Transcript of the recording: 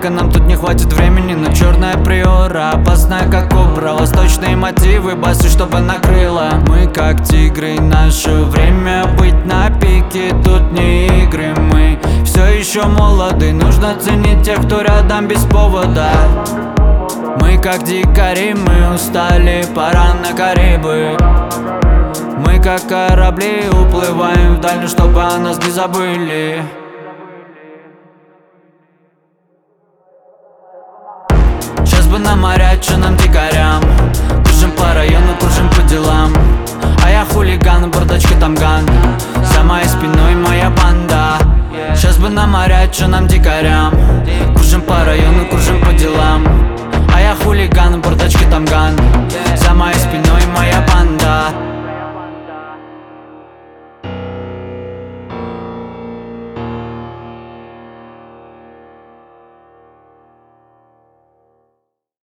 Однако нам тут не хватит времени на черная приора, опасная как кобра, восточные мотивы, басы, чтобы накрыло. Мы как тигры, наше время быть на пике, тут не игры. Мы все еще молоды, нужно ценить тех, кто рядом без повода. Мы как дикари, мы устали, пора на Карибы. Мы как корабли, уплываем вдаль, чтобы о нас не забыли. Сейчас бы на моря, чё нам дикарям? Кружим по району, кружим по делам. А я хулиган, в бардачке тамган, за моей спиной моя банда. Сейчас бы на моря, чё нам дикарям? Кружим по району, кружим по делам. А я хулиган, в бардачке тамган, за моей спиной моя банда.